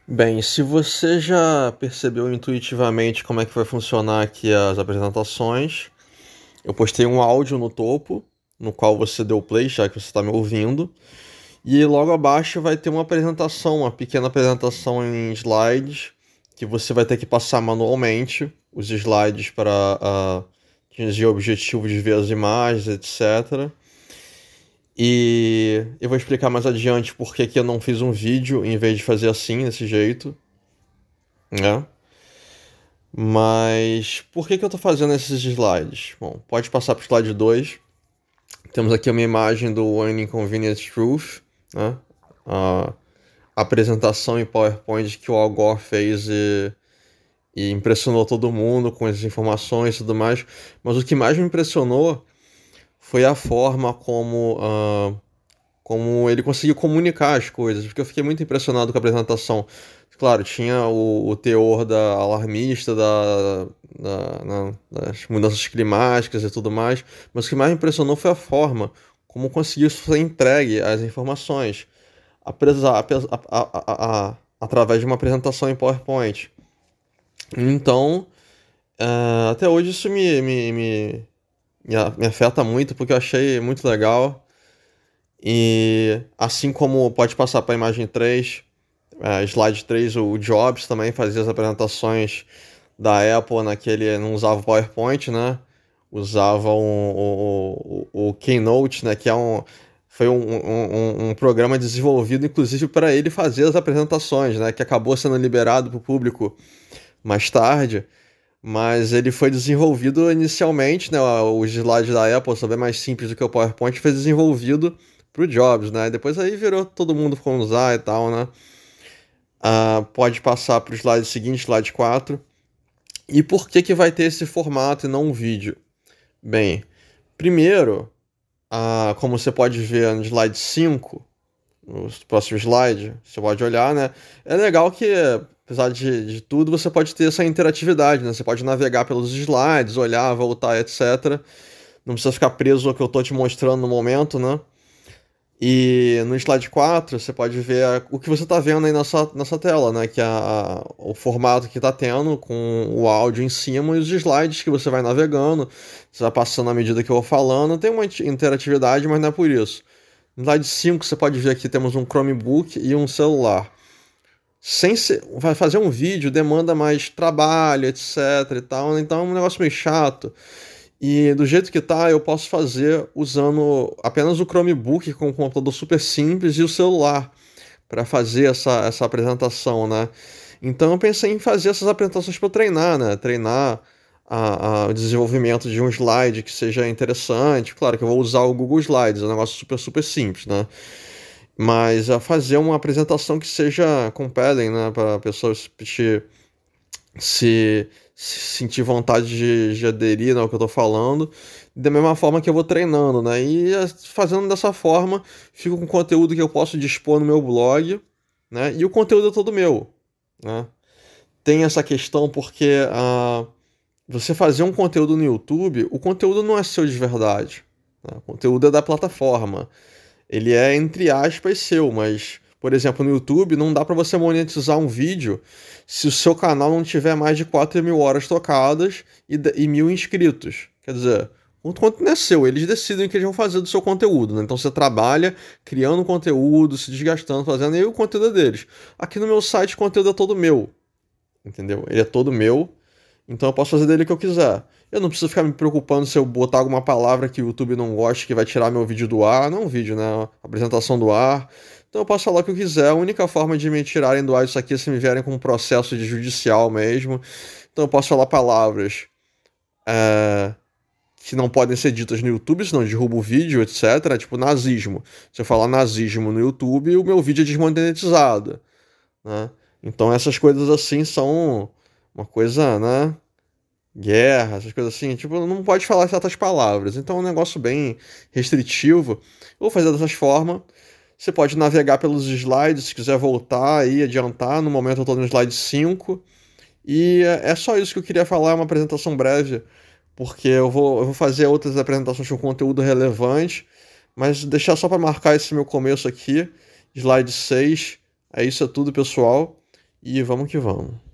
Bem, se você já percebeu intuitivamente como é que vai funcionar aqui as apresentações, eu postei um áudio no topo, no qual você deu play, já que você está me ouvindo, e logo abaixo vai ter uma apresentação, uma pequena apresentação em slides, que você vai ter que passar manualmente os slides para atingir o objetivo de ver as imagens, etc. E eu vou explicar mais adiante por que eu não fiz um vídeo em vez de fazer assim, desse jeito, né? Mas por que eu estou fazendo esses slides? Bom, pode passar para o slide 2. Temos aqui uma imagem do An Inconvenient Truth, né? A apresentação em PowerPoint que o Al Gore fez e impressionou todo mundo com as informações e tudo mais. Mas o que mais me impressionou foi a forma como ele conseguiu comunicar as coisas, porque eu fiquei muito impressionado com a apresentação. Claro, tinha o teor da alarmista, das mudanças climáticas e tudo mais, mas o que mais me impressionou foi a forma como conseguiu ser entregue as informações, através de uma apresentação em PowerPoint. Então, até hoje isso me afeta muito, porque eu achei muito legal. E assim como pode passar para a imagem 3, slide 3, o Jobs também fazia as apresentações da Apple naquele. Não usava o PowerPoint, né? Usava o Keynote, né? Que foi um programa desenvolvido inclusive para ele fazer as apresentações, né? Que acabou sendo liberado para o público mais tarde. Mas ele foi desenvolvido inicialmente, né? Os slides da Apple são bem mais simples do que o PowerPoint, foi desenvolvido pro Jobs, né? Depois aí virou todo mundo ficou usar e tal, né? Pode passar para o slide seguinte, slide 4. E por que vai ter esse formato e não um vídeo? Bem, primeiro, como você pode ver no slide 5, no próximo slide, você pode olhar, né? É legal que, apesar de tudo, você pode ter essa interatividade, né? Você pode navegar pelos slides, olhar, voltar, etc. Não precisa ficar preso ao que eu estou te mostrando no momento, né? E no slide 4 você pode ver o que você está vendo aí nessa tela, né? Que é o formato que está tendo com o áudio em cima e os slides que você vai navegando. Você vai passando à medida que eu vou falando. Tem uma interatividade, mas não é por isso. No slide 5 você pode ver que temos um Chromebook e um celular. Vai fazer um vídeo demanda mais trabalho, etc e tal. Então é um negócio meio chato. E do jeito que tá, eu posso fazer usando apenas o Chromebook com um computador super simples e o celular para fazer essa apresentação, né? Então eu pensei em fazer essas apresentações para treinar, né? Treinar o desenvolvimento de um slide que seja interessante. Claro que eu vou usar o Google Slides, é um negócio super, super simples, né? Mas a fazer uma apresentação que seja compelling, né? Para a pessoa se sentir vontade de aderir ao que eu tô falando, da mesma forma que eu vou treinando, né? E fazendo dessa forma, fico com conteúdo que eu posso dispor no meu blog, né? E o conteúdo é todo meu, né? Tem essa questão porque você fazer um conteúdo no YouTube, o conteúdo não é seu de verdade, né? O conteúdo é da plataforma. Ele é, entre aspas, seu, mas, por exemplo, no YouTube não dá para você monetizar um vídeo se o seu canal não tiver mais de 4.000 horas tocadas e 1.000 inscritos. Quer dizer, o conteúdo não é seu, eles decidem o que eles vão fazer do seu conteúdo, né? Então você trabalha criando conteúdo, se desgastando, fazendo, e o conteúdo é deles. Aqui no meu site o conteúdo é todo meu, entendeu? Ele é todo meu, então eu posso fazer dele o que eu quiser. Eu não preciso ficar me preocupando se eu botar alguma palavra que o YouTube não gosta, que vai tirar meu vídeo do ar. Não um vídeo, né? A apresentação do ar. Então eu posso falar o que eu quiser. A única forma de me tirarem do ar isso aqui é se me vierem com um processo de judicial mesmo. Então eu posso falar palavras que não podem ser ditas no YouTube, senão derruba o vídeo, etc. Tipo nazismo. Se eu falar nazismo no YouTube, o meu vídeo é desmonetizado, né? Então essas coisas assim são uma coisa, né? Guerra, essas coisas assim, tipo, não pode falar certas palavras. Então é um negócio bem restritivo. Eu vou fazer dessas formas. Você pode navegar pelos slides, se quiser voltar e adiantar. No momento eu estou no slide 5. E é só isso que eu queria falar, é uma apresentação breve, porque eu vou fazer outras apresentações com conteúdo relevante, mas deixar só para marcar esse meu começo aqui, slide 6. É isso, é tudo, pessoal. e vamos que vamos.